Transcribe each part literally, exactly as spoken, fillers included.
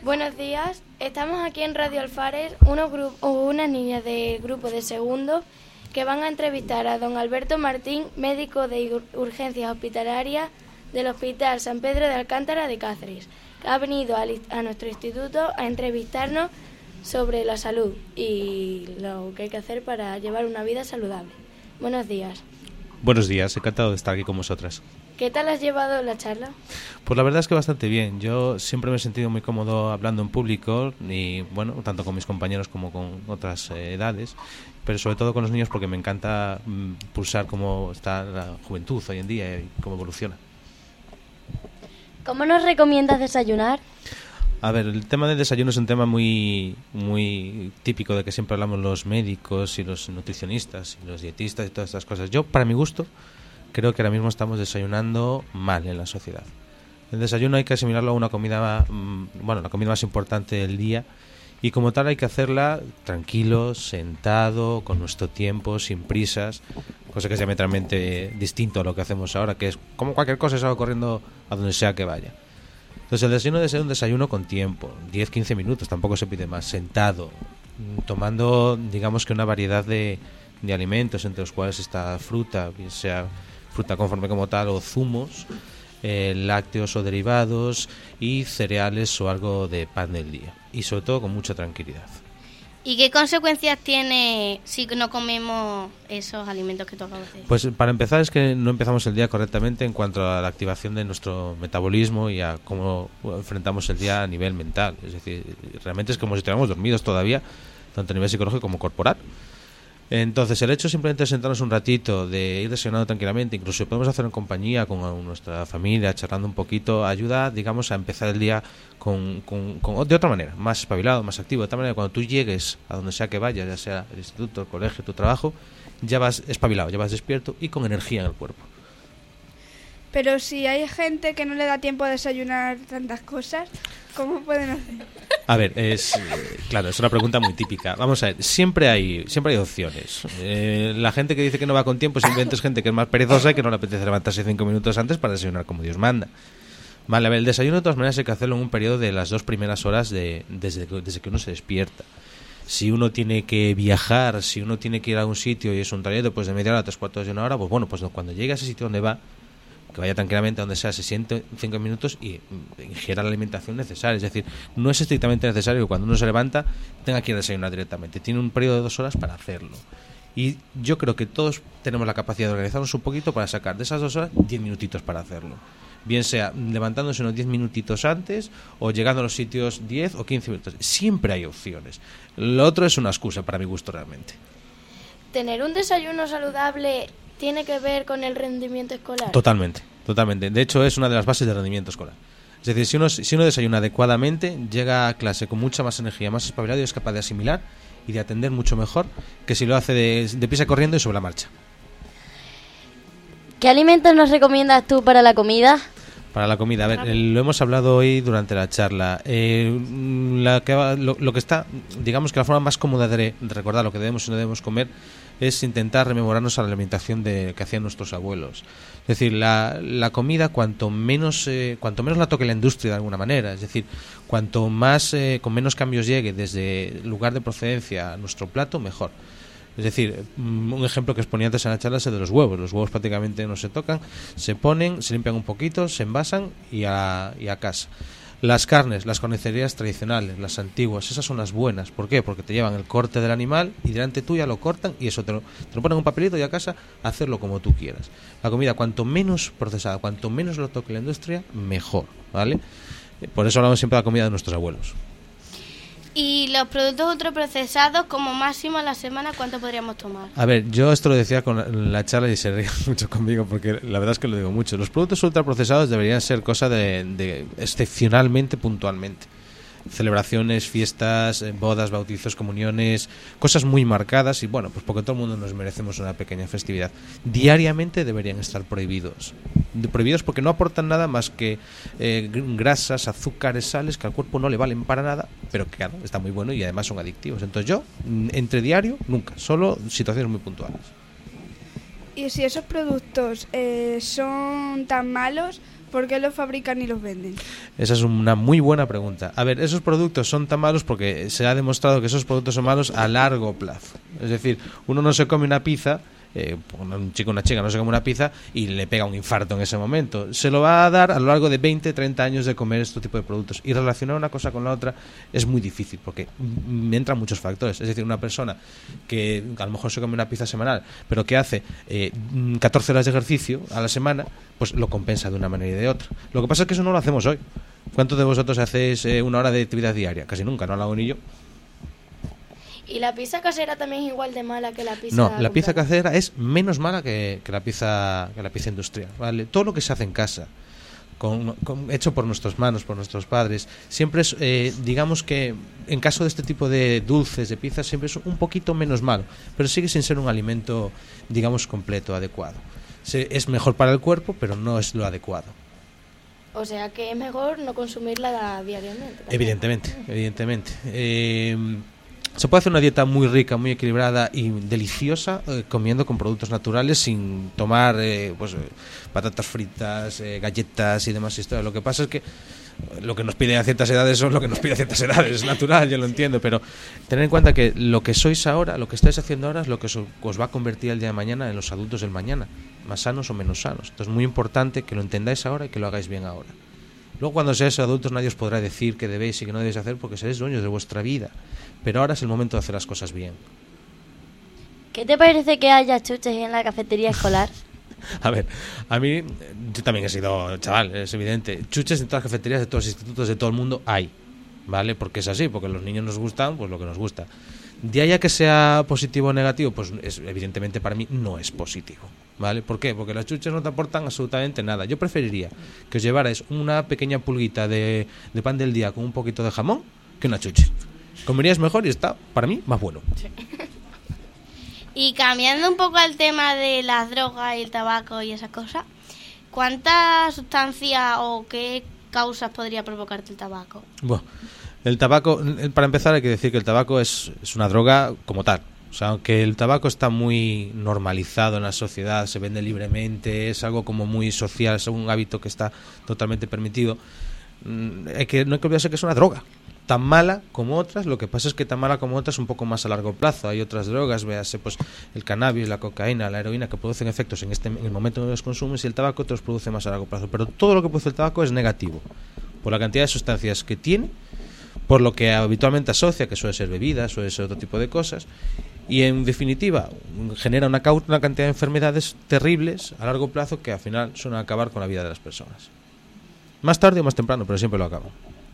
Buenos días, estamos aquí en Radio Alfares, unos gru- unas niñas del grupo de segundo que van a entrevistar a don Alberto Martín, médico de ur- urgencias hospitalarias del Hospital San Pedro de Alcántara de Cáceres, que ha venido a, li- a nuestro instituto a entrevistarnos sobre la salud y lo que hay que hacer para llevar una vida saludable. Buenos días. Buenos días, encantado de estar aquí con vosotras. ¿Qué tal has llevado la charla? Pues la verdad es que bastante bien. Yo siempre me he sentido muy cómodo hablando en público y bueno, tanto con mis compañeros como con otras eh, edades, pero sobre todo con los niños porque me encanta mm, pulsar cómo está la juventud hoy en día y cómo evoluciona. ¿Cómo nos recomiendas desayunar? A ver, el tema del desayuno es un tema muy muy típico de que siempre hablamos los médicos y los nutricionistas y los dietistas y todas estas cosas. Yo, para mi gusto, creo que ahora mismo estamos desayunando mal en la sociedad. El desayuno hay que asimilarlo a una comida, bueno, la comida más importante del día, y como tal hay que hacerla tranquilo, sentado, con nuestro tiempo, sin prisas, cosa que es diametralmente distinto a lo que hacemos ahora, que es como cualquier cosa, salgo corriendo a donde sea que vaya. Entonces el desayuno debe ser un desayuno con tiempo, diez a quince minutos, tampoco se pide más, sentado, tomando, digamos que una variedad de, de alimentos, entre los cuales está fruta, bien sea fruta conforme como tal o zumos, eh, lácteos o derivados y cereales o algo de pan del día, y sobre todo con mucha tranquilidad. ¿Y qué consecuencias tiene si no comemos esos alimentos que tú acabas de decir? Pues para empezar es que no empezamos el día correctamente en cuanto a la activación de nuestro metabolismo y a cómo enfrentamos el día a nivel mental. Es decir, realmente es como si estuviéramos dormidos todavía, tanto a nivel psicológico como corporal. Entonces, el hecho simplemente de sentarnos un ratito, de ir desayunando tranquilamente, incluso podemos hacer en compañía con nuestra familia, charlando un poquito, ayuda, digamos, a empezar el día con, con, con de otra manera, más espabilado, más activo, de tal manera que cuando tú llegues a donde sea que vayas, ya sea el instituto, el colegio, tu trabajo, ya vas espabilado, ya vas despierto y con energía en el cuerpo. Pero si hay gente que no le da tiempo a desayunar tantas cosas, ¿cómo pueden hacer? A ver, es claro, es una pregunta muy típica. Vamos a ver, siempre hay siempre hay opciones. Eh, la gente que dice que no va con tiempo simplemente es gente que es más perezosa y que no le apetece levantarse cinco minutos antes para desayunar como Dios manda. Vale, a ver, el desayuno de todas maneras hay que hacerlo en un periodo de las dos primeras horas de, desde, desde que uno se despierta. Si uno tiene que viajar, si uno tiene que ir a un sitio y es un trayecto pues de media hora, tres cuartos de una hora, pues bueno, pues cuando llegue a ese sitio donde va, que vaya tranquilamente a donde sea, se siente cinco minutos y ingiera la alimentación necesaria. Es decir, no es estrictamente necesario que cuando uno se levanta tenga que ir a desayunar directamente. Tiene un periodo de dos horas para hacerlo. Y yo creo que todos tenemos la capacidad de organizarnos un poquito para sacar de esas dos horas diez minutitos para hacerlo. Bien sea levantándose unos diez minutitos antes o llegando a los sitios diez o quince minutos. Siempre hay opciones. Lo otro es una excusa para mi gusto realmente. ¿Tener un desayuno saludable tiene que ver con el rendimiento escolar? Totalmente, totalmente. De hecho, es una de las bases del rendimiento escolar. Es decir, si uno, si uno desayuna adecuadamente, llega a clase con mucha más energía, más espabilado y es capaz de asimilar y de atender mucho mejor que si lo hace de, de prisa corriendo y sobre la marcha. ¿Qué alimentos nos recomiendas tú para la comida? Para la comida, a ver, eh, lo hemos hablado hoy durante la charla. Eh, la que va, lo, lo que está, digamos que la forma más cómoda de, de recordar lo que debemos y no debemos comer es intentar rememorarnos a la alimentación de, que hacían nuestros abuelos. Es decir, la, la comida, cuanto menos eh, cuanto menos la toque la industria de alguna manera, es decir, cuanto más eh, con menos cambios llegue desde el lugar de procedencia a nuestro plato, mejor. Es decir, un ejemplo que exponía antes en la charla es el de los huevos. Los huevos prácticamente no se tocan, se ponen, se limpian un poquito, se envasan y a, y a casa. Las carnes, las carnicerías tradicionales, las antiguas, esas son las buenas. ¿Por qué? Porque te llevan el corte del animal y delante tuya lo cortan y eso te lo, te lo ponen en un papelito y a casa hacerlo como tú quieras. La comida, cuanto menos procesada, cuanto menos lo toque la industria, mejor, ¿vale? Por eso hablamos siempre de la comida de nuestros abuelos. ¿Y los productos ultraprocesados, como máximo a la semana, cuánto podríamos tomar? A ver, yo esto lo decía con la charla y se reía mucho conmigo porque la verdad es que lo digo mucho. Los productos ultraprocesados deberían ser cosa de, de excepcionalmente, puntualmente. Celebraciones, fiestas, bodas, bautizos, comuniones, cosas muy marcadas y bueno, pues porque todo el mundo nos merecemos una pequeña festividad. Diariamente deberían estar prohibidos. Prohibidos porque no aportan nada más que eh, grasas, azúcares, sales que al cuerpo no le valen para nada, pero que claro, está muy bueno y además son adictivos. Entonces yo, entre diario, nunca, solo situaciones muy puntuales. Y si esos productos eh, son tan malos, ¿por qué los fabrican y los venden? Esa es una muy buena pregunta. A ver, esos productos son tan malos porque se ha demostrado que esos productos son malos a largo plazo. Es decir, uno no se come una pizza, eh, un chico o una chica no se come una pizza y le pega un infarto en ese momento. Se lo va a dar a lo largo de veinte, treinta años de comer este tipo de productos. Y relacionar una cosa con la otra es muy difícil porque m- entran muchos factores. Es decir, una persona que a lo mejor se come una pizza semanal, pero que hace eh, catorce horas de ejercicio a la semana, pues lo compensa de una manera y de otra. Lo que pasa es que eso no lo hacemos hoy. ¿Cuántos de vosotros hacéis eh, una hora de actividad diaria? Casi nunca, no lo hago ni yo. ¿Y la pizza casera también es igual de mala que la pizza No, la pizza comprada? casera es menos mala que, que la pizza que la pizza industrial, ¿vale? Todo lo que se hace en casa, con, con, hecho por nuestras manos, por nuestros padres, siempre es, eh, digamos que en caso de este tipo de dulces, de pizzas, siempre es un poquito menos malo, pero sigue sin ser un alimento, digamos, completo, adecuado. Se, es mejor para el cuerpo, pero no es lo adecuado. O sea que es mejor no consumirla diariamente. también. Evidentemente, evidentemente. Eh, se puede hacer una dieta muy rica, muy equilibrada y deliciosa eh, comiendo con productos naturales sin tomar eh, pues, eh, patatas fritas, eh, galletas y demás historias. Lo que pasa es que lo que nos pide a ciertas edades son lo que nos pide a ciertas edades, es natural, yo lo entiendo, pero tener en cuenta que lo que sois ahora, lo que estáis haciendo ahora es lo que os, os va a convertir el día de mañana en los adultos del mañana, más sanos o menos sanos. Entonces es muy importante que lo entendáis ahora y que lo hagáis bien ahora. Luego cuando seáis adultos nadie os podrá decir qué debéis y qué no debéis hacer porque seréis dueños de vuestra vida. Pero ahora es el momento de hacer las cosas bien. ¿Qué te parece que haya chuches en la cafetería escolar? A ver, a mí, yo también he sido chaval, es evidente. Chuches en todas las cafeterías de todos los institutos de todo el mundo hay, ¿vale? Porque es así, porque a los niños nos gustan, pues lo que nos gusta. De ahí a que sea positivo o negativo, pues es, evidentemente para mí no es positivo, ¿vale? ¿Por qué? Porque las chuches no te aportan absolutamente nada. Yo preferiría que os llevarais una pequeña pulguita de, de pan del día con un poquito de jamón que una chuche. Comerías mejor y está, para mí, más bueno. Y cambiando un poco el tema de las drogas y el tabaco y esas cosas, ¿cuántas sustancias o qué causas podría provocarte el tabaco? Bueno, el tabaco, para empezar hay que decir que el tabaco es, es una droga como tal. O sea, aunque el tabaco está muy normalizado en la sociedad, se vende libremente, es algo como muy social, es un hábito que está totalmente permitido, hay que, no hay que olvidarse que es una droga. Tan mala como otras, lo que pasa es que tan mala como otras un poco más a largo plazo. Hay otras drogas, véase pues el cannabis, la cocaína, la heroína, que producen efectos en este en el momento en que los consumes, y el tabaco te los produce más a largo plazo. Pero todo lo que produce el tabaco es negativo, por la cantidad de sustancias que tiene, por lo que habitualmente asocia, que suele ser bebidas, suele ser otro tipo de cosas, y en definitiva genera una, cau- una cantidad de enfermedades terribles a largo plazo que al final son a acabar con la vida de las personas. Más tarde o más temprano, pero siempre lo acaban.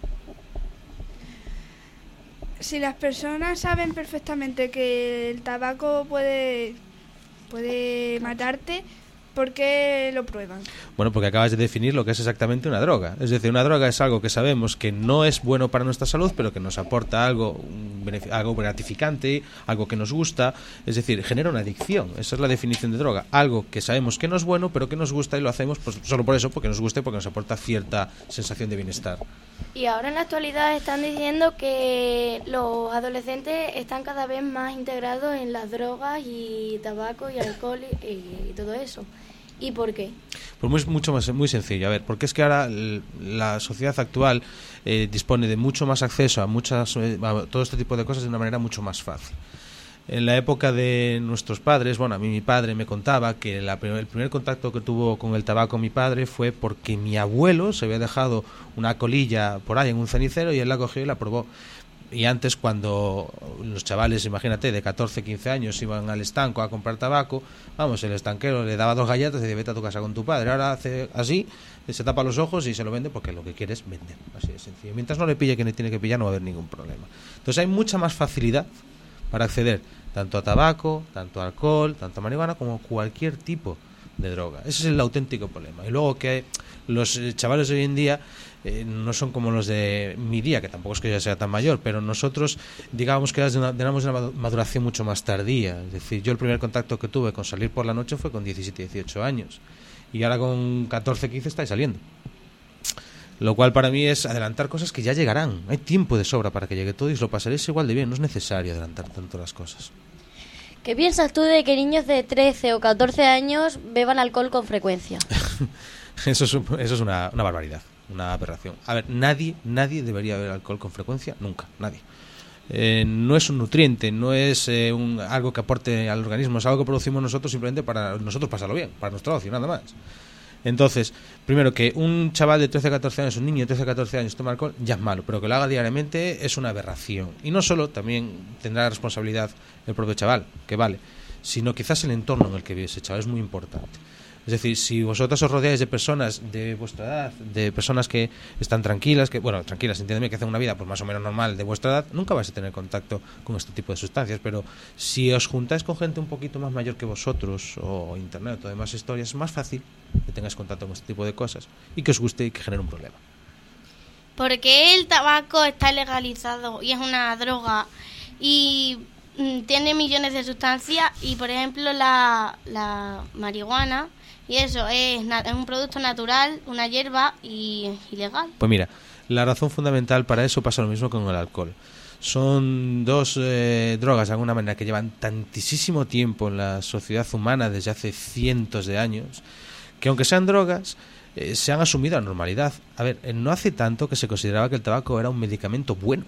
Si las personas saben perfectamente que el tabaco puede, puede matarte, ¿por qué lo prueban? Bueno, porque acabas de definir lo que es exactamente una droga. Es decir, una droga es algo que sabemos que no es bueno para nuestra salud, pero que nos aporta algo, un benefic- algo gratificante, algo que nos gusta. Es decir, genera una adicción. Esa es la definición de droga. Algo que sabemos que no es bueno, pero que nos gusta y lo hacemos pues, solo por eso, porque nos gusta y porque nos aporta cierta sensación de bienestar. Y ahora en la actualidad están diciendo que los adolescentes están cada vez más integrados en las drogas y tabaco y alcohol y, y todo eso. ¿Y por qué? Pues muy, mucho más, muy sencillo. A ver, porque es que ahora l- la sociedad actual eh, dispone de mucho más acceso a muchas eh, a todo este tipo de cosas de una manera mucho más fácil. En la época de nuestros padres, bueno, a mí mi padre me contaba que la, el primer contacto que tuvo con el tabaco mi padre fue porque mi abuelo se había dejado una colilla por ahí en un cenicero y él la cogió y la probó. Y antes, cuando los chavales, imagínate, de catorce, quince años iban al estanco a comprar tabaco, vamos, el estanquero le daba dos galletas y decía, vete a tu casa con tu padre. Ahora hace así, se tapa los ojos y se lo vende porque lo que quiere es vender. Así de sencillo. Mientras no le pille quien le tiene que pillar, no va a haber ningún problema. Entonces hay mucha más facilidad para acceder tanto a tabaco, tanto a alcohol, tanto a marihuana, como cualquier tipo de droga. Ese es el auténtico problema. Y luego que los chavales de hoy en día eh, no son como los de mi día, que tampoco es que yo sea tan mayor, pero nosotros digamos que tenemos una maduración mucho más tardía. Es decir, yo el primer contacto que tuve con salir por la noche fue con diecisiete, dieciocho años, y ahora con catorce, quince estáis saliendo. Lo cual para mí es adelantar cosas que ya llegarán. Hay tiempo de sobra para que llegue todo y os lo pasaréis igual de bien. No es necesario adelantar tanto las cosas. ¿Qué piensas tú de que niños de trece o catorce años beban alcohol con frecuencia? Eso es, eso es una, una barbaridad, una aberración. A ver, nadie, nadie debería beber alcohol con frecuencia, nunca, nadie. Eh, no es un nutriente, no es eh, un, algo que aporte al organismo, es algo que producimos nosotros simplemente para nosotros pasarlo bien, para nuestro ocio, nada más. Entonces, primero, que un chaval de trece a catorce años, un niño de trece a catorce años tome alcohol, ya es malo, pero que lo haga diariamente es una aberración. Y no solo, también tendrá responsabilidad el propio chaval, que vale, sino quizás el entorno en el que vive ese chaval, es muy importante. Es decir, si vosotros os rodeáis de personas de vuestra edad, de personas que están tranquilas, que bueno, tranquilas, entiéndeme, que hacen una vida pues más o menos normal de vuestra edad, nunca vais a tener contacto con este tipo de sustancias. Pero si os juntáis con gente un poquito más mayor que vosotros, o internet o demás historias, es más fácil que tengáis contacto con este tipo de cosas y que os guste y que genere un problema. ¿Por qué el tabaco está legalizado y es una droga y mm, tiene millones de sustancias y, por ejemplo, la, la marihuana... Y eso, es, es un producto natural, una hierba y es ilegal? Pues mira, la razón fundamental para eso pasa lo mismo con el alcohol. Son dos eh, drogas, de alguna manera, que llevan tantísimo tiempo en la sociedad humana, desde hace cientos de años, que aunque sean drogas, eh, se han asumido a normalidad. A ver, eh, no hace tanto que se consideraba que el tabaco era un medicamento bueno.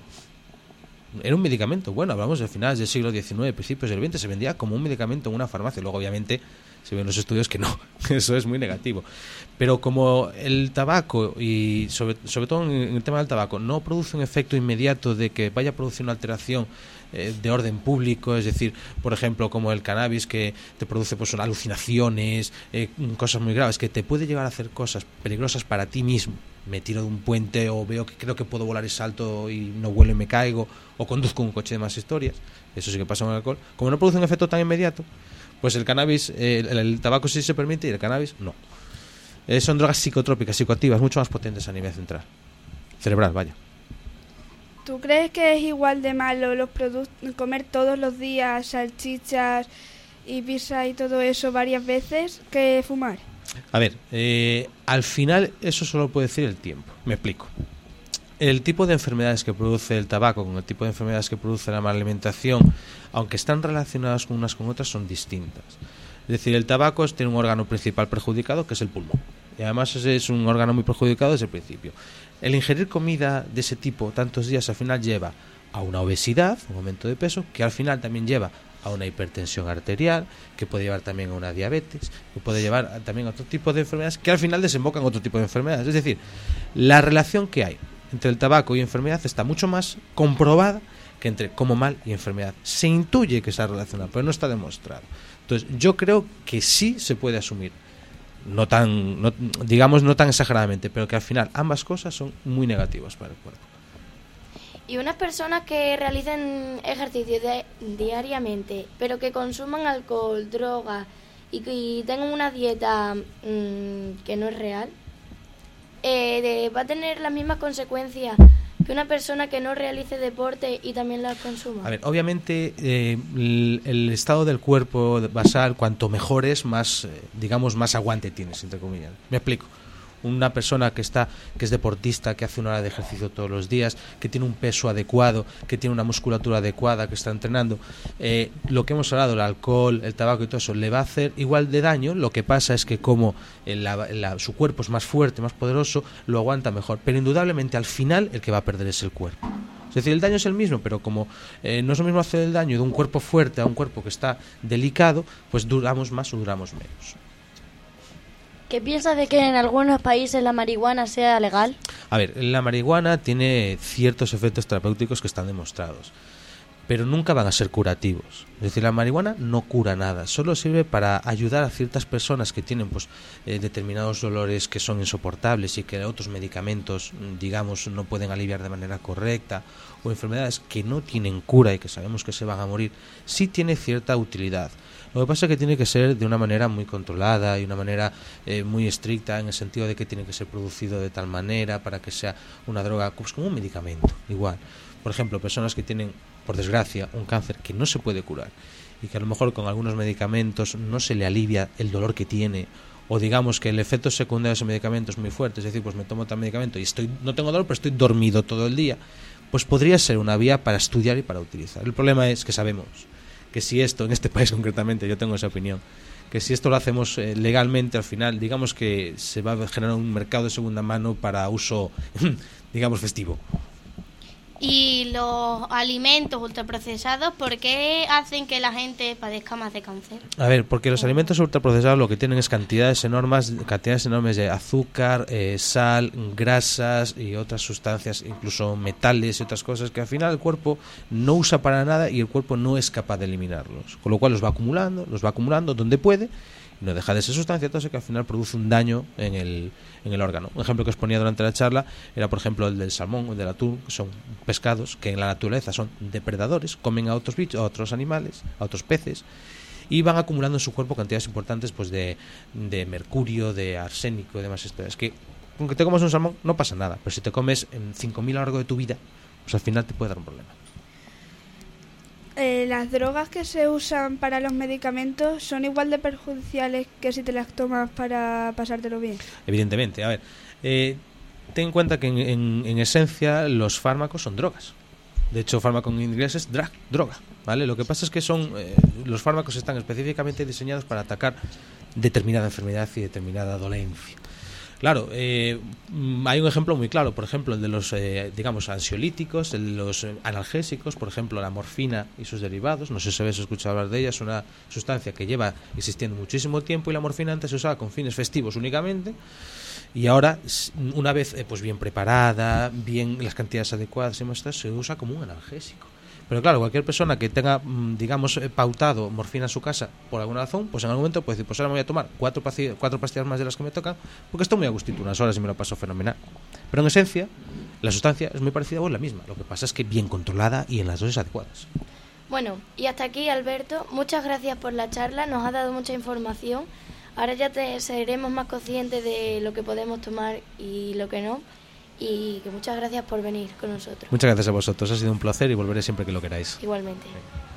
Era un medicamento bueno, hablamos de finales del siglo diecinueve, principios del veinte, se vendía como un medicamento en una farmacia. Luego, obviamente, se ven los estudios que no, eso es muy negativo. Pero como el tabaco, y sobre, sobre todo en el tema del tabaco, no produce un efecto inmediato de que vaya a producir una alteración eh, de orden público, es decir, por ejemplo, como el cannabis, que te produce pues alucinaciones, eh, cosas muy graves, que te puede llegar a hacer cosas peligrosas para ti mismo. Me tiro de un puente, o veo que creo que puedo volar y salto y no vuelo y me caigo, o conduzco un coche, de más historias. Eso sí que pasa con el alcohol. Como no produce un efecto tan inmediato, pues el cannabis, eh, el, el tabaco sí se permite y el cannabis no. Eh, son drogas psicotrópicas, psicoactivas, mucho más potentes a nivel central, cerebral, vaya. ¿Tú crees que es igual de malo los product- comer todos los días salchichas y pizza y todo eso varias veces que fumar? A ver, eh, al final eso solo puede decir el tiempo. Me explico. El tipo de enfermedades que produce el tabaco con el tipo de enfermedades que produce la mala alimentación, aunque están relacionadas con unas con otras, son distintas. Es decir, el tabaco tiene un órgano principal perjudicado, que es el pulmón. Y además ese es un órgano muy perjudicado desde el principio. El ingerir comida de ese tipo tantos días al final lleva a una obesidad, un aumento de peso, que al final también lleva a una hipertensión arterial, que puede llevar también a una diabetes, que puede llevar también a otro tipo de enfermedades, que al final desembocan en otro tipo de enfermedades. Es decir, la relación que hay entre el tabaco y enfermedad está mucho más comprobada que entre como mal y enfermedad. Se intuye que está relacionado, pero no está demostrado. Entonces, yo creo que sí se puede asumir, no tan, no, digamos, no tan exageradamente, pero que al final ambas cosas son muy negativas para el cuerpo. Y unas personas que realicen ejercicio de, diariamente, pero que consuman alcohol, drogas y, y tengan una dieta mmm, que no es real, eh, de, va a tener las mismas consecuencias que una persona que no realice deporte y también las consuma. A ver, obviamente eh, el, el estado del cuerpo basal, cuanto mejor es, más, eh, digamos, más aguante tienes, entre comillas. Me explico. Una persona que está que es deportista, que hace una hora de ejercicio todos los días, que tiene un peso adecuado, que tiene una musculatura adecuada, que está entrenando, eh, lo que hemos hablado, el alcohol, el tabaco y todo eso, le va a hacer igual de daño. Lo que pasa es que como el, la, la, su cuerpo es más fuerte, más poderoso, lo aguanta mejor. Pero indudablemente al final el que va a perder es el cuerpo. Es decir, el daño es el mismo, pero como eh, no es lo mismo hacer el daño de un cuerpo fuerte a un cuerpo que está delicado, pues duramos más o duramos menos. ¿Qué piensas de que en algunos países la marihuana sea legal? A ver, la marihuana tiene ciertos efectos terapéuticos que están demostrados, pero nunca van a ser curativos. Es decir, la marihuana no cura nada, solo sirve para ayudar a ciertas personas que tienen pues eh, determinados dolores que son insoportables y que otros medicamentos, digamos, no pueden aliviar de manera correcta, o enfermedades que no tienen cura y que sabemos que se van a morir. Sí tiene cierta utilidad. Lo que pasa es que tiene que ser de una manera muy controlada y una manera eh, muy estricta, en el sentido de que tiene que ser producido de tal manera para que sea una droga, pues como un medicamento, igual. Por ejemplo, personas que tienen, por desgracia, un cáncer que no se puede curar y que a lo mejor con algunos medicamentos no se le alivia el dolor que tiene, o digamos que el efecto secundario de ese medicamento es muy fuerte, es decir, pues me tomo tal medicamento y estoy no tengo dolor, pero estoy dormido todo el día, pues podría ser una vía para estudiar y para utilizar. El problema es que sabemos que si esto, en este país concretamente, yo tengo esa opinión, que si esto lo hacemos eh, legalmente, al final, digamos que se va a generar un mercado de segunda mano para uso, digamos, festivo. Y los alimentos ultraprocesados, ¿por qué hacen que la gente padezca más de cáncer? A ver, porque los alimentos ultraprocesados lo que tienen es cantidades enormes, cantidades enormes de azúcar, eh, sal, grasas y otras sustancias, incluso metales y otras cosas que al final el cuerpo no usa para nada y el cuerpo no es capaz de eliminarlos. Con lo cual los va acumulando, los va acumulando donde puede. No deja de ser sustancia entonces que al final produce un daño en el, en el órgano. Un ejemplo que os ponía durante la charla era, por ejemplo, el del salmón o el del atún, que son pescados que en la naturaleza son depredadores, comen a otros bichos, a otros animales, a otros peces, y van acumulando en su cuerpo cantidades importantes pues de, de mercurio, de arsénico y demás historias. Que con que te comas un salmón no pasa nada, pero si te comes en cinco mil a lo largo de tu vida, pues al final te puede dar un problema. Eh, las drogas que se usan para los medicamentos son igual de perjudiciales que si te las tomas para pasártelo bien. Evidentemente, a ver, eh, ten en cuenta que en, en, en esencia los fármacos son drogas. De hecho, fármaco en inglés es drug, droga, ¿vale? Lo que pasa es que son eh, los fármacos están específicamente diseñados para atacar determinada enfermedad y determinada dolencia. Claro, eh, hay un ejemplo muy claro, por ejemplo, el de los, eh, digamos, ansiolíticos, el de los eh, analgésicos, por ejemplo, la morfina y sus derivados. No sé si habéis escuchado hablar de ella, es una sustancia que lleva existiendo muchísimo tiempo y la morfina antes se usaba con fines festivos únicamente y ahora, una vez eh, pues bien preparada, bien las cantidades adecuadas, se usa como un analgésico. Pero claro, cualquier persona que tenga, digamos, pautado morfina en su casa por alguna razón, pues en algún momento puede decir, pues ahora me voy a tomar cuatro, pastillas, cuatro pastillas más de las que me tocan, porque estoy muy a gustito unas horas y me lo paso fenomenal. Pero en esencia, la sustancia es muy parecida o es la misma. Lo que pasa es que bien controlada y en las dosis adecuadas. Bueno, y hasta aquí, Alberto. Muchas gracias por la charla, nos ha dado mucha información. Ahora ya te, seremos más conscientes de lo que podemos tomar y lo que no. Y que muchas gracias por venir con nosotros. Muchas gracias a vosotros, ha sido un placer y volveré siempre que lo queráis. Igualmente.